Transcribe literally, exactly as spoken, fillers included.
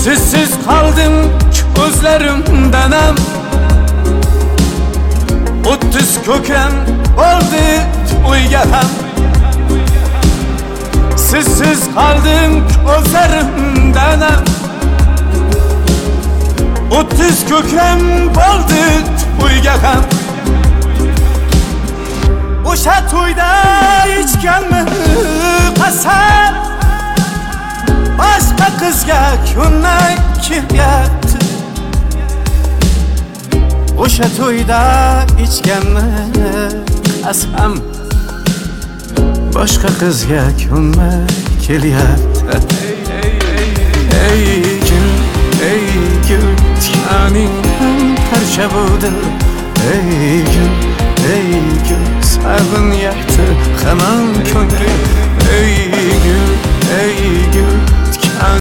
Sizsiz qaldim ko'zlarimdanam o'ttiz ko'kram bo'ldi to'yga ham. Sizsiz qaldim ko'zlarimdanam o'ttiz ko'kram bo'ldi to'yga ham. O'sha to'yda ichganmi qasam, boshqa qizga ko'nmay kelyapti. O'sha to'yda ichganmi qasam, boshqa qizga ko'nmay kelyapti. Ey gul, ey gul, tikaning ham parcha bo'ldi. Ey gul, ey gul, sog'inyapti hamon ko'nglim. Ey